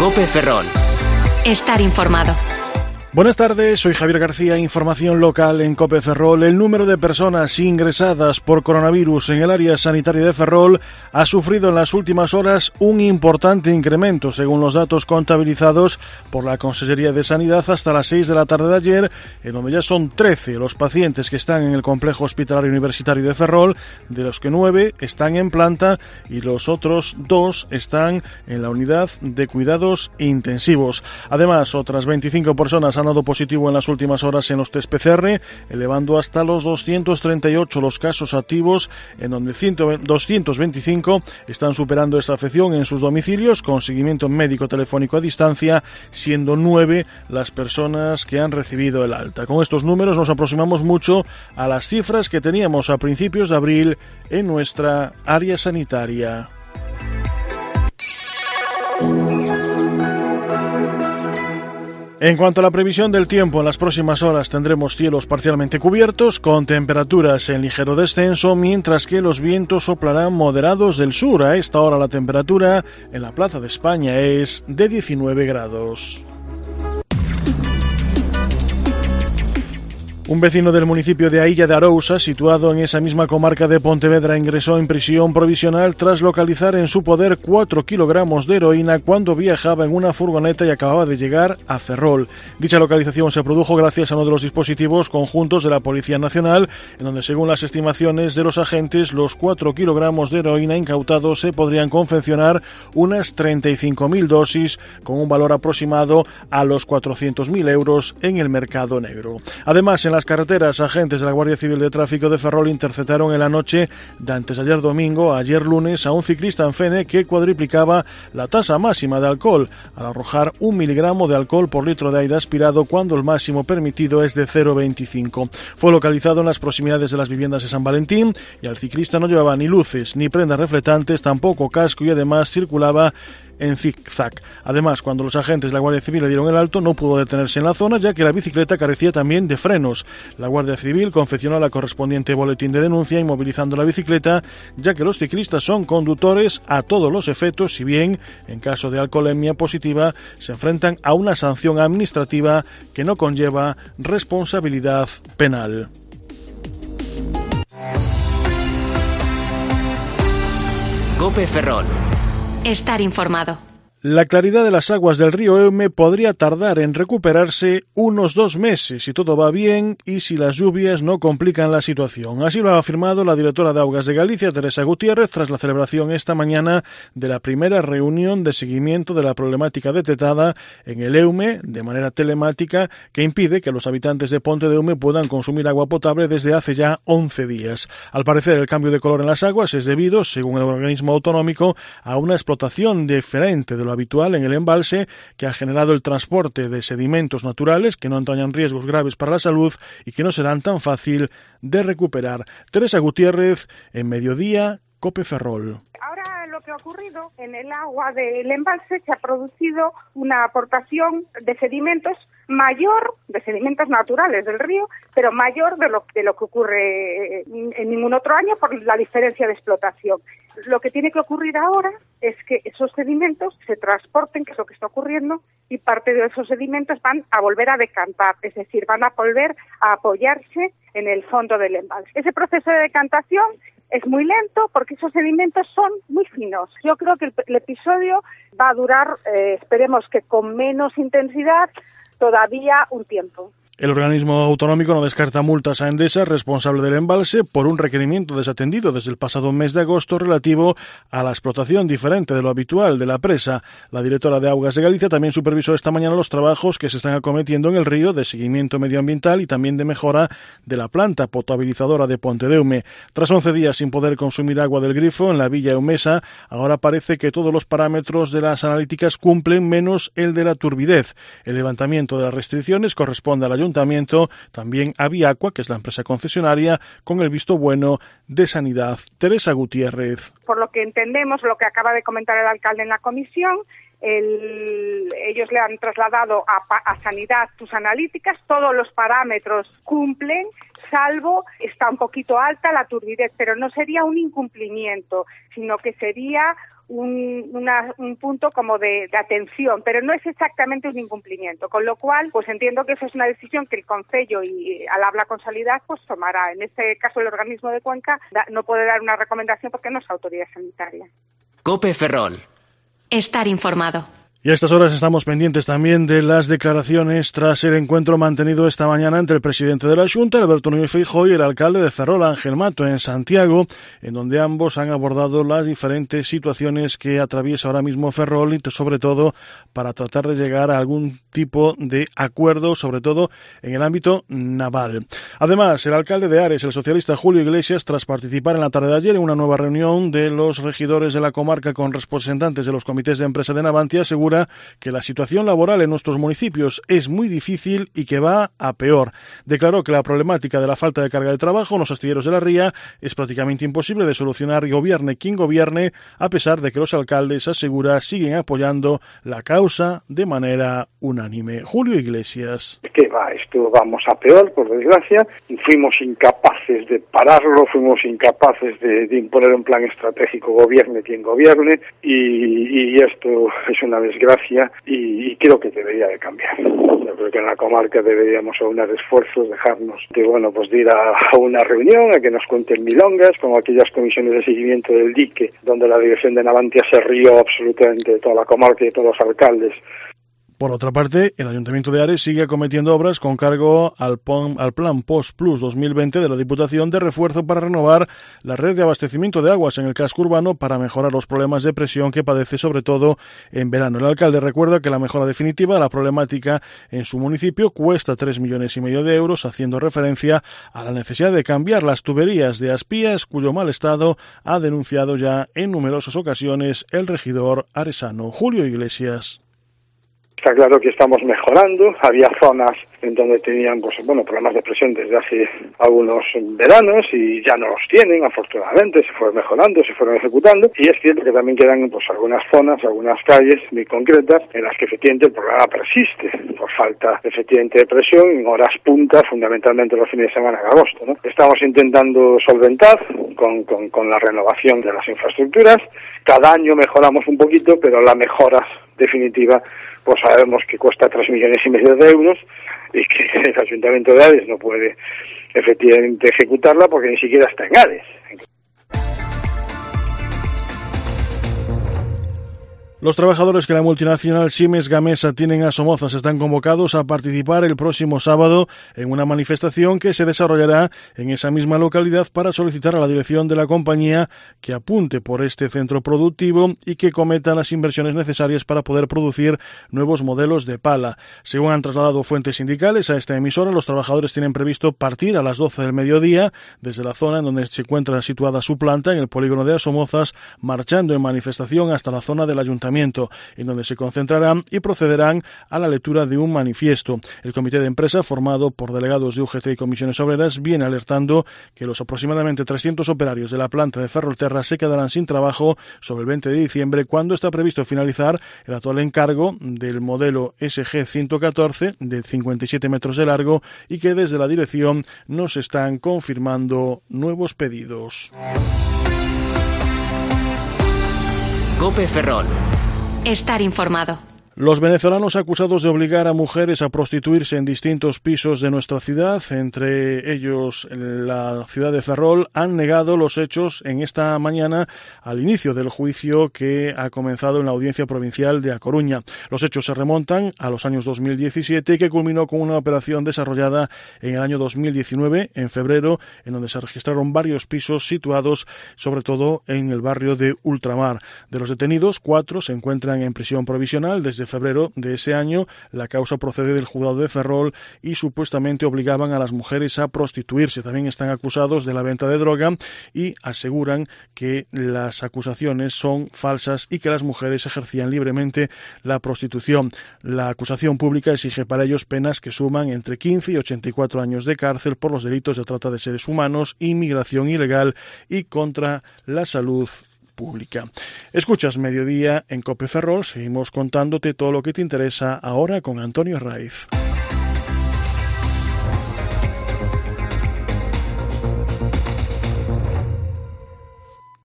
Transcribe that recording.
COPE Ferrol. Estar informado. Buenas tardes, soy Javier García, información local en COPE Ferrol. El número de personas ingresadas por coronavirus en el área sanitaria de Ferrol ha sufrido en las últimas horas un importante incremento, según los datos contabilizados por la Consejería de Sanidad hasta las 6 de la tarde de ayer, en donde ya son 13 los pacientes que están en el complejo hospitalario universitario de Ferrol, de los que 9 están en planta y los otros 2 están en la unidad de cuidados intensivos. Además, otras 25 personas han dado positivo en las últimas horas en los test PCR, elevando hasta los 238 los casos activos, en donde 225 están superando esta afección en sus domicilios con seguimiento médico telefónico a distancia, siendo 9 las personas que han recibido el alta. Con estos números nos aproximamos mucho a las cifras que teníamos a principios de abril en nuestra área sanitaria. En cuanto a la previsión del tiempo, en las próximas horas tendremos cielos parcialmente cubiertos, con temperaturas en ligero descenso, mientras que los vientos soplarán moderados del sur. A esta hora la temperatura en la Plaza de España es de 19 grados. Un vecino del municipio de Ailla de Arousa, situado en esa misma comarca de Pontevedra, ingresó en prisión provisional tras localizar en su poder 4 kilogramos de heroína cuando viajaba en una furgoneta y acababa de llegar a Ferrol. Dicha localización se produjo gracias a uno de los dispositivos conjuntos de la Policía Nacional, en donde, según las estimaciones de los agentes, los 4 kilogramos de heroína incautados se podrían confeccionar unas 35.000 dosis, con un valor aproximado a los 400.000 euros en el mercado negro. Además, en las carreteras, agentes de la Guardia Civil de Tráfico de Ferrol interceptaron en la noche de antes ayer domingo a ayer lunes a un ciclista en Fene que cuadriplicaba la tasa máxima de alcohol al arrojar 1 miligramo de alcohol por litro de aire aspirado cuando el máximo permitido es de 0,25. Fue localizado en las proximidades de las viviendas de San Valentín y al ciclista no llevaba ni luces ni prendas reflectantes, tampoco casco y además circulaba en zigzag. Además, cuando los agentes de la Guardia Civil le dieron el alto, no pudo detenerse en la zona, ya que la bicicleta carecía también de frenos. La Guardia Civil confeccionó la correspondiente boletín de denuncia inmovilizando la bicicleta, ya que los ciclistas son conductores a todos los efectos, si bien, en caso de alcoholemia positiva, se enfrentan a una sanción administrativa que no conlleva responsabilidad penal. COPE Ferrol. Estar informado. La claridad de las aguas del río Eume podría tardar en recuperarse unos 2 meses si todo va bien y si las lluvias no complican la situación. Así lo ha afirmado la directora de Augas de Galicia, Teresa Gutiérrez, tras la celebración esta mañana de la primera reunión de seguimiento de la problemática detectada en el Eume de manera telemática que impide que los habitantes de Ponte de Eume puedan consumir agua potable desde hace ya 11 días. Al parecer, el cambio de color en las aguas es debido, según el organismo autonómico, a una explotación diferente de lo habitual en el embalse, que ha generado el transporte de sedimentos naturales que no entrañan riesgos graves para la salud y que no serán tan fácil de recuperar. Teresa Gutiérrez, en Mediodía, COPE Ferrol. Ahora lo que ha ocurrido en el agua del embalse, se ha producido una aportación de sedimentos mayor, de sedimentos naturales del río, pero mayor de lo que ocurre en ningún otro año por la diferencia de explotación. Lo que tiene que ocurrir ahora es que esos sedimentos se transporten, que es lo que está ocurriendo, y parte de esos sedimentos van a volver a decantar, es decir, van a volver a apoyarse en el fondo del embalse. Ese proceso de decantación es muy lento porque esos sedimentos son muy finos. Yo creo que el episodio va a durar, esperemos que con menos intensidad, todavía un tiempo. El organismo autonómico no descarta multas a Endesa, responsable del embalse, por un requerimiento desatendido desde el pasado mes de agosto relativo a la explotación diferente de lo habitual de la presa. La directora de Augas de Galicia también supervisó esta mañana los trabajos que se están acometiendo en el río de seguimiento medioambiental y también de mejora de la planta potabilizadora de Ponte de Eume. Tras 11 días sin poder consumir agua del grifo en la Villa Eumesa, ahora parece que todos los parámetros de las analíticas cumplen menos el de la turbidez. El levantamiento de las restricciones corresponde al ayuntamiento, también a Viacua, que es la empresa concesionaria, con el visto bueno de Sanidad. Teresa Gutiérrez. Por lo que entendemos, lo que acaba de comentar el alcalde en la comisión, ellos le han trasladado a Sanidad sus analíticas, todos los parámetros cumplen, salvo está un poquito alta la turbidez, pero no sería un incumplimiento, sino que sería un punto como de atención, pero no es exactamente un incumplimiento, con lo cual pues entiendo que eso es una decisión que el Concello y al hablar con Sanidad pues tomará. En este caso el organismo de Cuenca no puede dar una recomendación porque no es autoridad sanitaria. COPE Ferrol. Estar informado. Y a estas horas estamos pendientes también de las declaraciones tras el encuentro mantenido esta mañana entre el presidente de la Xunta, Alberto Núñez Feijóo, y el alcalde de Ferrol, Ángel Mato, en Santiago, en donde ambos han abordado las diferentes situaciones que atraviesa ahora mismo Ferrol y sobre todo para tratar de llegar a algún tipo de acuerdo, sobre todo en el ámbito naval. Además, el alcalde de Ares, el socialista Julio Iglesias, tras participar en la tarde de ayer en una nueva reunión de los regidores de la comarca con representantes de los comités de empresa de Navantia, asegura que la situación laboral en nuestros municipios es muy difícil y que va a peor. Declaró que la problemática de la falta de carga de trabajo en los astilleros de la ría es prácticamente imposible de solucionar, gobierne quien gobierne, a pesar de que los alcaldes, asegura, siguen apoyando la causa de manera unánime. Julio Iglesias. Que va, esto vamos a peor, por desgracia. Fuimos incapaces de pararlo, fuimos incapaces de imponer un plan estratégico, gobierne quien gobierne, y esto es una desgracia y creo que debería de cambiar. Yo creo que en la comarca deberíamos aunar esfuerzos, dejarnos de ir a una reunión, a que nos cuenten milongas, como aquellas comisiones de seguimiento del dique, donde la dirección de Navantia se rió absolutamente de toda la comarca y de todos los alcaldes. Por otra parte, el Ayuntamiento de Ares sigue acometiendo obras con cargo al Plan Post Plus 2020 de la Diputación de refuerzo para renovar la red de abastecimiento de aguas en el casco urbano para mejorar los problemas de presión que padece sobre todo en verano. El alcalde recuerda que la mejora definitiva de la problemática en su municipio cuesta 3,5 millones de euros, haciendo referencia a la necesidad de cambiar las tuberías de Aspías, cuyo mal estado ha denunciado ya en numerosas ocasiones el regidor aresano Julio Iglesias. Está claro que estamos mejorando. Había zonas en donde tenían problemas de presión desde hace algunos veranos y ya no los tienen, afortunadamente. Se fueron mejorando, se fueron ejecutando, y es cierto que también quedan algunas zonas, algunas calles muy concretas en las que efectivamente el problema persiste por falta efectivamente de presión en horas puntas, fundamentalmente los fines de semana en agosto, ¿no? Estamos intentando solventar con la renovación de las infraestructuras. Cada año mejoramos un poquito, pero la mejora definitiva pues sabemos que cuesta 3,5 millones de euros y que el Ayuntamiento de Ares no puede efectivamente ejecutarla porque ni siquiera está en Ares. Los trabajadores que la multinacional Siemens Gamesa tienen a Somozas están convocados a participar el próximo sábado en una manifestación que se desarrollará en esa misma localidad para solicitar a la dirección de la compañía que apunte por este centro productivo y que cometa las inversiones necesarias para poder producir nuevos modelos de pala. Según han trasladado fuentes sindicales a esta emisora, los trabajadores tienen previsto partir a las 12 del mediodía desde la zona en donde se encuentra situada su planta, en el polígono de Somozas, marchando en manifestación hasta la zona del ayuntamiento, en donde se concentrarán y procederán a la lectura de un manifiesto. El comité de empresa, formado por delegados de UGT y comisiones obreras, viene alertando que los aproximadamente 300 operarios de la planta de Ferrolterra se quedarán sin trabajo sobre el 20 de diciembre, cuando está previsto finalizar el actual encargo del modelo SG-114 de 57 metros de largo, y que desde la dirección nos están confirmando nuevos pedidos. COPE Ferrol. Estar informado. Los venezolanos acusados de obligar a mujeres a prostituirse en distintos pisos de nuestra ciudad, entre ellos la ciudad de Ferrol, han negado los hechos en esta mañana al inicio del juicio que ha comenzado en la Audiencia Provincial de A Coruña. Los hechos se remontan a los años 2017 y que culminó con una operación desarrollada en el año 2019, en febrero, en donde se registraron varios pisos situados sobre todo en el barrio de Ultramar. De los detenidos, 4 se encuentran en prisión provisional desde febrero de ese año. La causa procede del juzgado de Ferrol y supuestamente obligaban a las mujeres a prostituirse. También están acusados de la venta de droga y aseguran que las acusaciones son falsas y que las mujeres ejercían libremente la prostitución. La acusación pública exige para ellos penas que suman entre 15 y 84 años de cárcel por los delitos de trata de seres humanos, inmigración ilegal y contra la salud pública. Escuchas Mediodía en COPE Ferrol. Seguimos contándote todo lo que te interesa ahora con Antonio Raiz.